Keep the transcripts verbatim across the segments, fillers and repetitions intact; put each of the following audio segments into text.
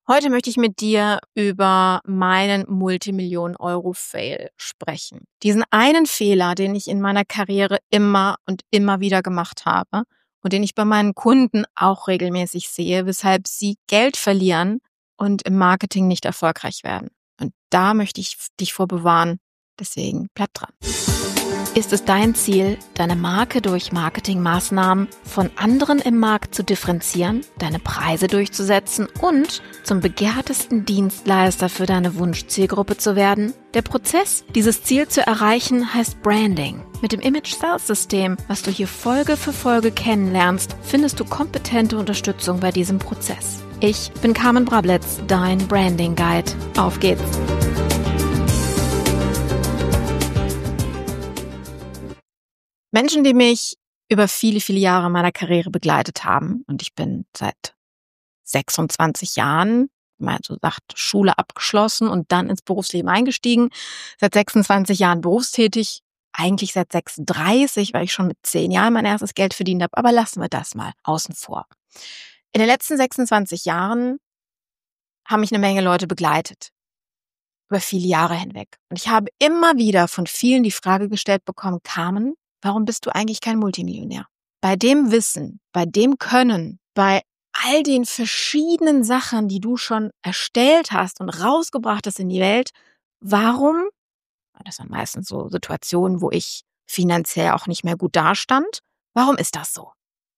Heute möchte ich mit dir über meinen Multimillionen-Euro-Fail sprechen. Diesen einen Fehler, den ich in meiner Karriere immer und immer wieder gemacht habe und den ich bei meinen Kunden auch regelmäßig sehe, weshalb sie Geld verlieren und im Marketing nicht erfolgreich werden. Und da möchte ich dich vor bewahren. Deswegen bleib dran. Ist es dein Ziel, deine Marke durch Marketingmaßnahmen von anderen im Markt zu differenzieren, deine Preise durchzusetzen und zum begehrtesten Dienstleister für deine Wunschzielgruppe zu werden? Der Prozess, dieses Ziel zu erreichen, heißt Branding. Mit dem Image Sales System, was du hier Folge für Folge kennenlernst, findest du kompetente Unterstützung bei diesem Prozess. Ich bin Carmen Brabletz, dein Branding Guide. Auf geht's! Menschen, die mich über viele, viele Jahre meiner Karriere begleitet haben, und ich bin seit sechsundzwanzig Jahren, mal so sagt, Schule abgeschlossen und dann ins Berufsleben eingestiegen, seit sechsundzwanzig Jahren berufstätig, eigentlich seit sechsunddreißig, weil ich schon mit zehn Jahren mein erstes Geld verdient habe, aber lassen wir das mal außen vor. In den letzten sechsundzwanzig Jahren haben mich eine Menge Leute begleitet, über viele Jahre hinweg. Und ich habe immer wieder von vielen die Frage gestellt bekommen, Carmen, warum bist du eigentlich kein Multimillionär? Bei dem Wissen, bei dem Können, bei all den verschiedenen Sachen, die du schon erstellt hast und rausgebracht hast in die Welt, warum, das waren meistens so Situationen, wo ich finanziell auch nicht mehr gut dastand, warum ist das so?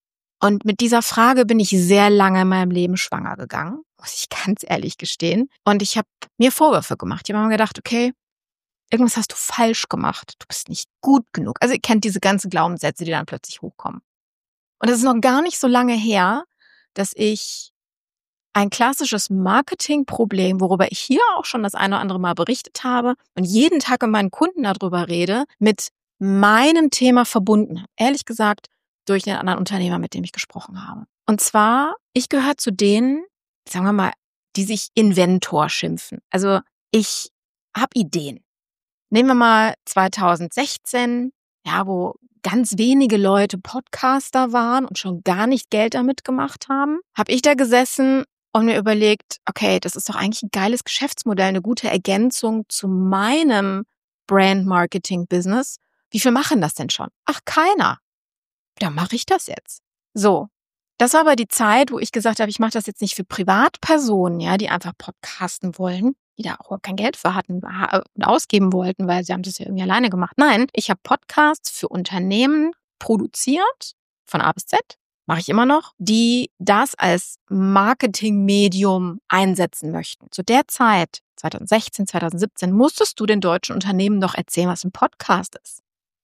Und mit dieser Frage bin ich sehr lange in meinem Leben schwanger gegangen, muss ich ganz ehrlich gestehen. Und ich habe mir Vorwürfe gemacht. Ich habe mir gedacht, okay, irgendwas hast du falsch gemacht. Du bist nicht gut genug. Also ihr kennt diese ganzen Glaubenssätze, die dann plötzlich hochkommen. Und es ist noch gar nicht so lange her, dass ich ein klassisches Marketingproblem, worüber ich hier auch schon das eine oder andere Mal berichtet habe und jeden Tag mit meinen Kunden darüber rede, mit meinem Thema verbunden habe. Ehrlich gesagt, durch einen anderen Unternehmer, mit dem ich gesprochen habe. Und zwar, ich gehöre zu denen, sagen wir mal, die sich Inventor schimpfen. Also ich habe Ideen. Nehmen wir mal zweitausendsechzehn, ja, wo ganz wenige Leute Podcaster waren und schon gar nicht Geld damit gemacht haben, habe ich da gesessen und mir überlegt, okay, das ist doch eigentlich ein geiles Geschäftsmodell, eine gute Ergänzung zu meinem Brand-Marketing-Business. Wie viel machen das denn schon? Ach, keiner. Dann mache ich das jetzt. So, das war aber die Zeit, wo ich gesagt habe, ich mache das jetzt nicht für Privatpersonen, ja, die einfach podcasten wollen, die da auch kein Geld für hatten und ausgeben wollten, weil sie haben das ja irgendwie alleine gemacht. Nein, ich habe Podcasts für Unternehmen produziert, von A bis Z, mache ich immer noch, die das als Marketingmedium einsetzen möchten. Zu der Zeit, zweitausendsechzehn, zweitausendsiebzehn, musstest du den deutschen Unternehmen noch erzählen, was ein Podcast ist.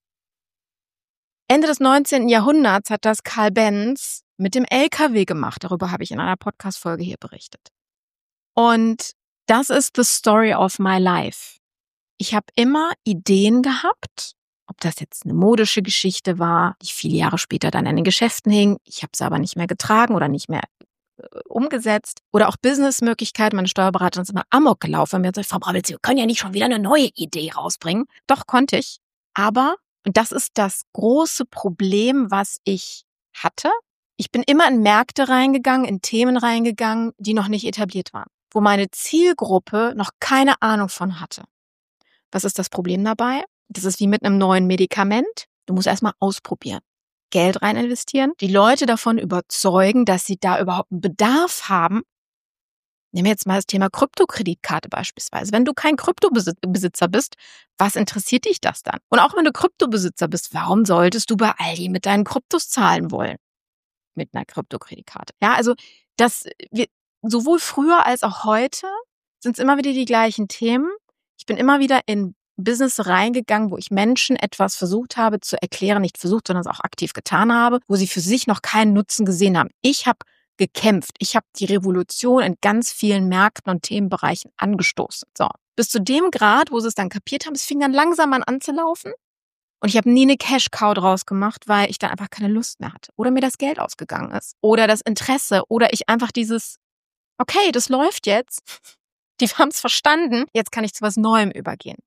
Ende des neunzehnten Jahrhunderts hat das Karl Benz mit dem L K W gemacht. Darüber habe ich in einer Podcast-Folge hier berichtet. Und das ist the story of my life. Ich habe immer Ideen gehabt, ob das jetzt eine modische Geschichte war, die viele Jahre später dann in den Geschäften hing. Ich habe es aber nicht mehr getragen oder nicht mehr äh, umgesetzt. Oder auch Businessmöglichkeiten. Meine Steuerberaterin ist immer amok gelaufen und mir hat gesagt, Frau Brabletz, wir können ja nicht schon wieder eine neue Idee rausbringen. Doch, konnte ich. Aber, und das ist das große Problem, was ich hatte, ich bin immer in Märkte reingegangen, in Themen reingegangen, die noch nicht etabliert waren, wo meine Zielgruppe noch keine Ahnung von hatte. Was ist das Problem dabei? Das ist wie mit einem neuen Medikament. Du musst erstmal ausprobieren, Geld rein investieren, die Leute davon überzeugen, dass sie da überhaupt einen Bedarf haben. Nehmen wir jetzt mal das Thema Kryptokreditkarte beispielsweise. Wenn du kein Kryptobesitzer bist, was interessiert dich das dann? Und auch wenn du Kryptobesitzer bist, warum solltest du bei Aldi mit deinen Kryptos zahlen wollen? Mit einer Kryptokreditkarte. Ja, also das, wir, sowohl früher als auch heute sind es immer wieder die gleichen Themen. Ich bin immer wieder in Business reingegangen, wo ich Menschen etwas versucht habe zu erklären, nicht versucht, sondern es auch aktiv getan habe, wo sie für sich noch keinen Nutzen gesehen haben. Ich habe gekämpft. Ich habe die Revolution in ganz vielen Märkten und Themenbereichen angestoßen. So, bis zu dem Grad, wo sie es dann kapiert haben, es fing dann langsam an anzulaufen. Und ich habe nie eine Cash-Cow draus gemacht, weil ich dann einfach keine Lust mehr hatte. Oder mir das Geld ausgegangen ist. Oder das Interesse. Oder ich einfach dieses, okay, das läuft jetzt. Die haben es verstanden. Jetzt kann ich zu was Neuem übergehen.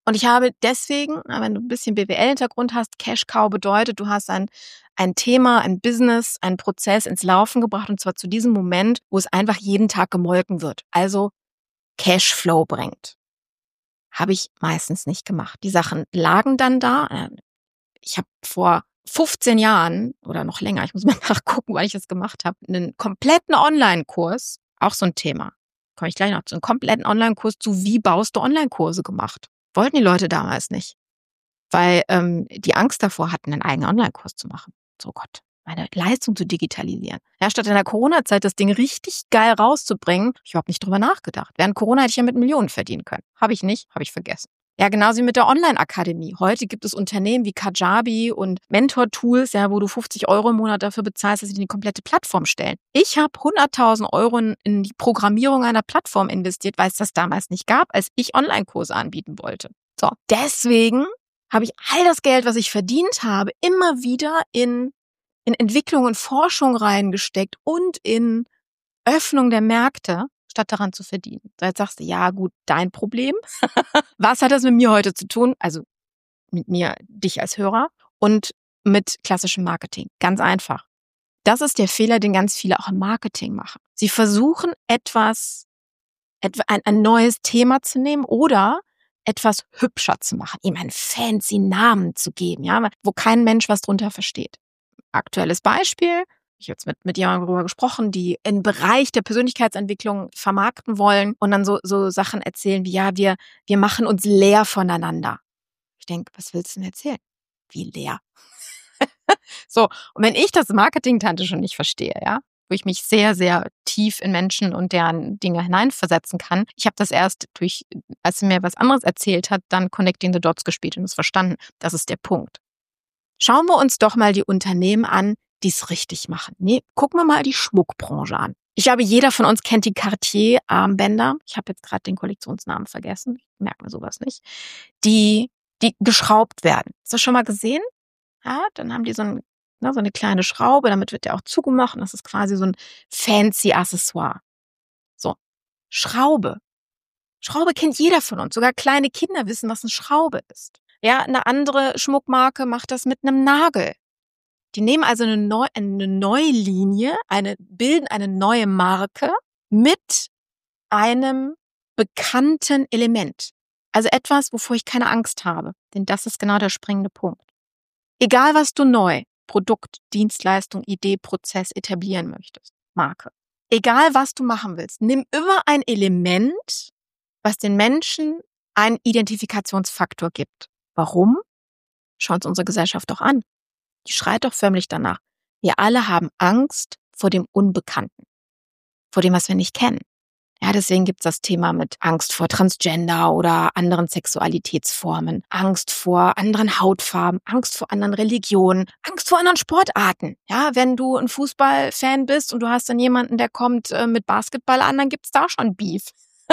Und ich habe deswegen, wenn du ein bisschen B W L-Hintergrund hast, Cash-Cow bedeutet, du hast ein, ein Thema, ein Business, einen Prozess ins Laufen gebracht und zwar zu diesem Moment, wo es einfach jeden Tag gemolken wird. Also Cashflow bringt. Habe ich meistens nicht gemacht. Die Sachen lagen dann da. Ich habe vor fünfzehn Jahren oder noch länger, ich muss mal nachgucken, weil ich das gemacht habe, einen kompletten Online-Kurs, auch so ein Thema, komme ich gleich noch zu, einen kompletten Online-Kurs zu wie baust du Online-Kurse gemacht. Wollten die Leute damals nicht, weil ähm, die Angst davor hatten, einen eigenen Online-Kurs zu machen. So Gott, meine Leistung zu digitalisieren. Ja, statt in der Corona-Zeit das Ding richtig geil rauszubringen, ich habe nicht drüber nachgedacht. Während Corona hätte ich ja mit Millionen verdienen können. Habe ich nicht, habe ich vergessen. Ja, genauso wie mit der Online-Akademie. Heute gibt es Unternehmen wie Kajabi und Mentor-Tools, ja, wo du fünfzig Euro im Monat dafür bezahlst, dass sie die komplette Plattform stellen. Ich habe hunderttausend Euro in die Programmierung einer Plattform investiert, weil es das damals nicht gab, als ich Online-Kurse anbieten wollte. So, deswegen habe ich all das Geld, was ich verdient habe, immer wieder in, in Entwicklung und Forschung reingesteckt und in Öffnung der Märkte, statt daran zu verdienen. So, jetzt sagst du, ja gut, dein Problem. Was hat das mit mir heute zu tun? Also mit mir, dich als Hörer und mit klassischem Marketing. Ganz einfach. Das ist der Fehler, den ganz viele auch im Marketing machen. Sie versuchen etwas, etwa ein, ein neues Thema zu nehmen oder etwas hübscher zu machen, ihm einen fancy Namen zu geben, ja, wo kein Mensch was drunter versteht. Aktuelles Beispiel. Ich habe jetzt mit, mit jemandem darüber gesprochen, die im Bereich der Persönlichkeitsentwicklung vermarkten wollen und dann so, so Sachen erzählen wie, ja, wir, wir machen uns leer voneinander. Ich denke, was willst du denn erzählen? Wie leer? So, und wenn ich das Marketing-Tante schon nicht verstehe, ja, wo ich mich sehr, sehr tief in Menschen und deren Dinge hineinversetzen kann, ich habe das erst durch, als sie mir was anderes erzählt hat, dann Connecting the Dots gespielt und es verstanden. Das ist der Punkt. Schauen wir uns doch mal die Unternehmen an, die es richtig machen. Nee, gucken wir mal die Schmuckbranche an. Ich glaube, jeder von uns kennt die Cartier-Armbänder. Ich habe jetzt gerade den Kollektionsnamen vergessen. Ich merke mir sowas nicht. Die, die geschraubt werden. Hast du das schon mal gesehen? Ja, dann haben die so, ein, ne, so eine kleine Schraube, damit wird der auch zugemacht. Und das ist quasi so ein fancy Accessoire. So, Schraube. Schraube kennt jeder von uns. Sogar kleine Kinder wissen, was eine Schraube ist. Ja, eine andere Schmuckmarke macht das mit einem Nagel. Die nehmen also eine, Neu- eine neue Linie, eine, bilden eine neue Marke mit einem bekannten Element. Also etwas, wovor ich keine Angst habe. Denn das ist genau der springende Punkt. Egal, was du neu, Produkt, Dienstleistung, Idee, Prozess etablieren möchtest, Marke. Egal, was du machen willst, nimm immer ein Element, was den Menschen einen Identifikationsfaktor gibt. Warum? Schau uns unsere Gesellschaft doch an. Die schreit doch förmlich danach. Wir alle haben Angst vor dem Unbekannten, vor dem, was wir nicht kennen. Ja, deswegen gibt's das Thema mit Angst vor Transgender oder anderen Sexualitätsformen, Angst vor anderen Hautfarben, Angst vor anderen Religionen, Angst vor anderen Sportarten. Ja, wenn du ein Fußballfan bist und du hast dann jemanden, der kommt äh, mit Basketball an, dann gibt's da schon Beef.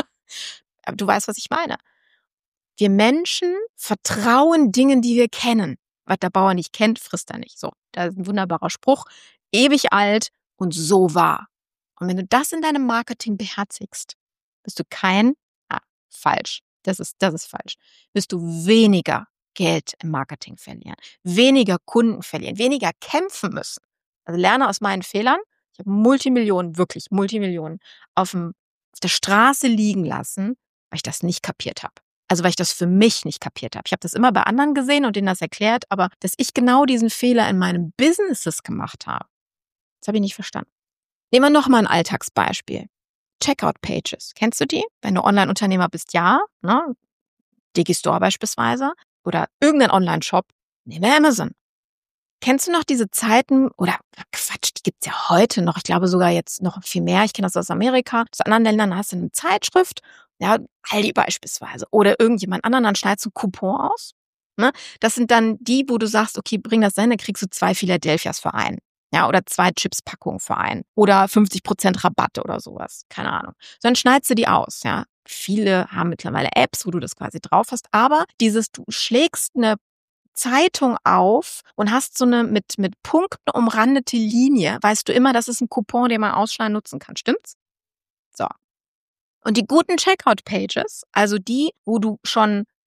Aber du weißt, was ich meine. Wir Menschen vertrauen Dingen, die wir kennen. Was der Bauer nicht kennt, frisst er nicht. So, das ist ein wunderbarer Spruch, ewig alt und so wahr. Und wenn du das in deinem Marketing beherzigst, bist du kein, ah, falsch, das ist, das ist falsch, wirst du weniger Geld im Marketing verlieren, weniger Kunden verlieren, weniger kämpfen müssen. Also lerne aus meinen Fehlern. Ich habe Multimillionen, wirklich Multimillionen, auf, dem, auf der Straße liegen lassen, weil ich das nicht kapiert habe. Also weil ich das für mich nicht kapiert habe. Ich habe das immer bei anderen gesehen und denen das erklärt, aber dass ich genau diesen Fehler in meinem Businesses gemacht habe, das habe ich nicht verstanden. Nehmen wir nochmal ein Alltagsbeispiel. Checkout-Pages. Kennst du die? Wenn du Online-Unternehmer bist, ja. Ne? Digistore beispielsweise. Oder irgendein Online-Shop. Nehmen wir Amazon. Kennst du noch diese Zeiten, oder Quatsch, die gibt's ja heute noch, ich glaube sogar jetzt noch viel mehr, ich kenne das aus Amerika, aus anderen Ländern hast du eine Zeitschrift, ja, Aldi beispielsweise, oder irgendjemand anderen, dann schneidest du einen Coupon aus. Ne? Das sind dann die, wo du sagst, okay, bring das hin, dann kriegst du zwei Philadelphias für einen. Ja, oder zwei Chips-Packungen für einen. Oder fünfzig Prozent Rabatte oder sowas. Keine Ahnung. So, dann schneidest du die aus, ja. Viele haben mittlerweile Apps, wo du das quasi drauf hast, aber dieses, du schlägst eine Zeitung auf und hast so eine mit, mit Punkten umrandete Linie, weißt du immer, das ist ein Coupon, den man ausschneiden nutzen kann. Stimmt's? So. Und die guten Checkout-Pages, also die, wo du schon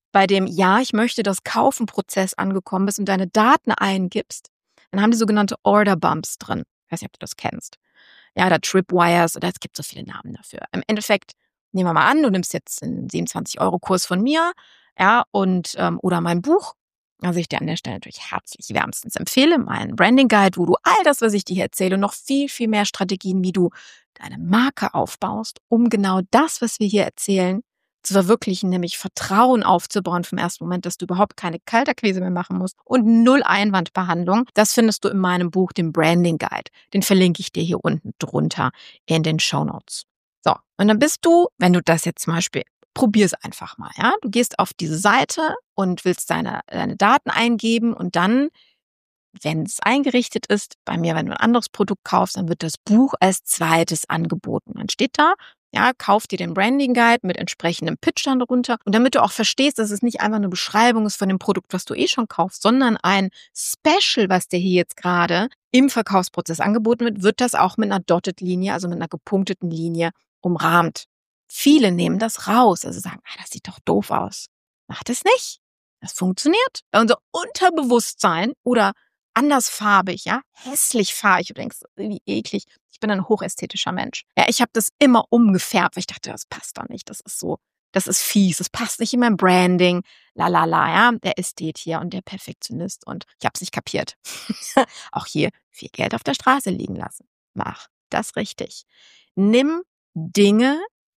bei dem Ja, ich möchte das Kaufen-Prozess angekommen bist und deine Daten eingibst, dann haben die sogenannte Order Bumps drin. Ich weiß nicht, ob du das kennst. Ja, oder Tripwires, oder es gibt so viele Namen dafür. Im Endeffekt, nehmen wir mal an, du nimmst jetzt einen siebenundzwanzig-Euro-Kurs von mir, ja, und ähm, oder mein Buch, was ich dir an der Stelle natürlich herzlich wärmstens empfehle, meinen Branding Guide, wo du all das, was ich dir hier erzähle, und noch viel, viel mehr Strategien, wie du deine Marke aufbaust, um genau das, was wir hier erzählen, zu verwirklichen, nämlich Vertrauen aufzubauen vom ersten Moment, dass du überhaupt keine Kaltakquise mehr machen musst und null Einwandbehandlung. Das findest du in meinem Buch, dem Branding Guide. Den verlinke ich dir hier unten drunter in den Shownotes. So, und dann bist du, wenn du das jetzt zum Beispiel, probier es einfach mal, ja. Du gehst auf diese Seite und willst deine, deine Daten eingeben und dann, wenn es eingerichtet ist, bei mir, wenn du ein anderes Produkt kaufst, dann wird das Buch als zweites angeboten. Dann steht da, ja, kauf dir den Branding Guide mit entsprechendem Pitch dann darunter. Und damit du auch verstehst, dass es nicht einfach eine Beschreibung ist von dem Produkt, was du eh schon kaufst, sondern ein Special, was dir hier jetzt gerade im Verkaufsprozess angeboten wird, wird das auch mit einer Dotted-Linie, also mit einer gepunkteten Linie umrahmt. Viele nehmen das raus, also sagen, ah, das sieht doch doof aus. Macht es nicht. Das funktioniert. Weil unser Unterbewusstsein oder andersfarbig, ja, hässlich farbig, du denkst, wie eklig. Ich bin ein hochästhetischer Mensch. Ja, ich habe das immer umgefärbt, weil ich dachte, das passt doch nicht, das ist so, das ist fies, das passt nicht in mein Branding, la la la, ja, der Ästhet hier und der Perfektionist und ich habe es nicht kapiert. Auch hier viel Geld auf der Straße liegen lassen. Mach das richtig. Nimm Dinge,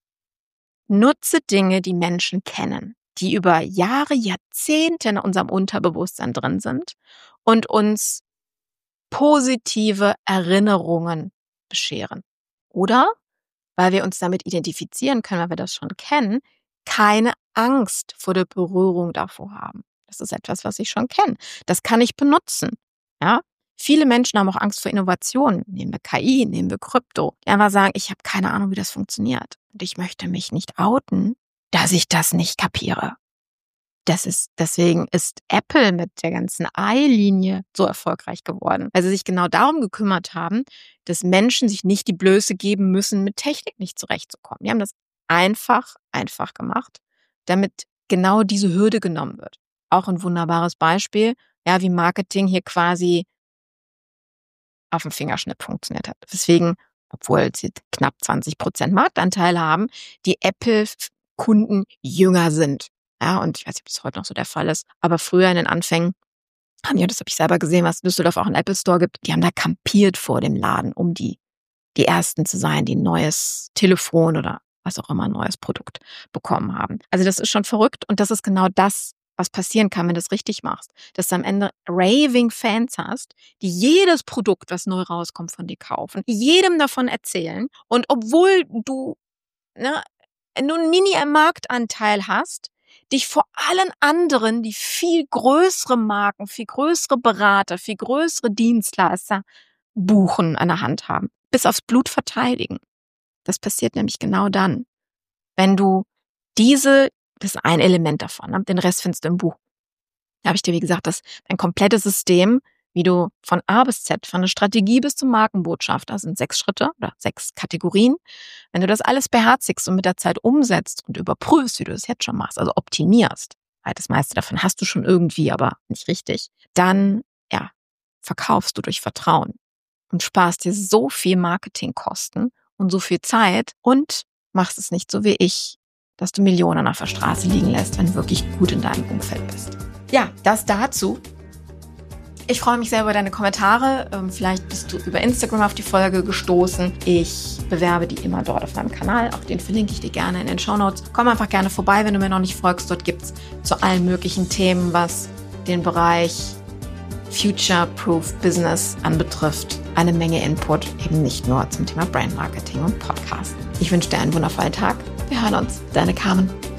nutze Dinge, die Menschen kennen, die über Jahre, Jahrzehnte in unserem Unterbewusstsein drin sind und uns positive Erinnerungen bescheren. Oder, weil wir uns damit identifizieren können, weil wir das schon kennen, keine Angst vor der Berührung davor haben. Das ist etwas, was ich schon kenne. Das kann ich benutzen. Ja? Viele Menschen haben auch Angst vor Innovationen. Nehmen wir K I, nehmen wir Krypto. Die einfach sagen, ich habe keine Ahnung, wie das funktioniert. Und ich möchte mich nicht outen, dass ich das nicht kapiere. Das ist, deswegen ist Apple mit der ganzen i-Linie so erfolgreich geworden, weil sie sich genau darum gekümmert haben, dass Menschen sich nicht die Blöße geben müssen, mit Technik nicht zurechtzukommen. Die haben das einfach, einfach gemacht, damit genau diese Hürde genommen wird. Auch ein wunderbares Beispiel, ja, wie Marketing hier quasi auf dem Fingerschnipp funktioniert hat. Deswegen, obwohl sie knapp zwanzig Prozent Marktanteil haben, die Apple-Kunden jünger sind. Ja, und ich weiß nicht, ob das heute noch so der Fall ist, aber früher in den Anfängen haben die, das habe ich selber gesehen, was in Düsseldorf auch einen Apple Store gibt, die haben da kampiert vor dem Laden, um die, die Ersten zu sein, die ein neues Telefon oder was auch immer, ein neues Produkt bekommen haben. Also das ist schon verrückt und das ist genau das, was passieren kann, wenn du es richtig machst. Dass du am Ende raving Fans hast, die jedes Produkt, was neu rauskommt, von dir kaufen, jedem davon erzählen und obwohl du, ne, nur einen Mini-Marktanteil hast, dich vor allen anderen, die viel größere Marken, viel größere Berater, viel größere Dienstleister buchen, an der Hand haben, bis aufs Blut verteidigen. Das passiert nämlich genau dann, wenn du diese, das ist ein Element davon, ne? Den Rest findest du im Buch. Da habe ich dir, wie gesagt, das ein komplettes System, wie du von A bis Z, von der Strategie bis zum Markenbotschafter, das sind sechs Schritte oder sechs Kategorien. Wenn du das alles beherzigst und mit der Zeit umsetzt und überprüfst, wie du das jetzt schon machst, also optimierst, weil das meiste davon hast du schon irgendwie, aber nicht richtig, dann, ja, verkaufst du durch Vertrauen und sparst dir so viel Marketingkosten und so viel Zeit und machst es nicht so wie ich, dass du Millionen auf der Straße liegen lässt, wenn du wirklich gut in deinem Umfeld bist. Ja, das dazu. Ich freue mich sehr über deine Kommentare. Vielleicht bist du über Instagram auf die Folge gestoßen. Ich bewerbe die immer dort auf meinem Kanal. Auch den verlinke ich dir gerne in den Shownotes. Komm einfach gerne vorbei, wenn du mir noch nicht folgst. Dort gibt es zu allen möglichen Themen, was den Bereich Future-Proof Business anbetrifft, eine Menge Input, eben nicht nur zum Thema Brand Marketing und Podcast. Ich wünsche dir einen wundervollen Tag. Wir hören uns. Deine Carmen.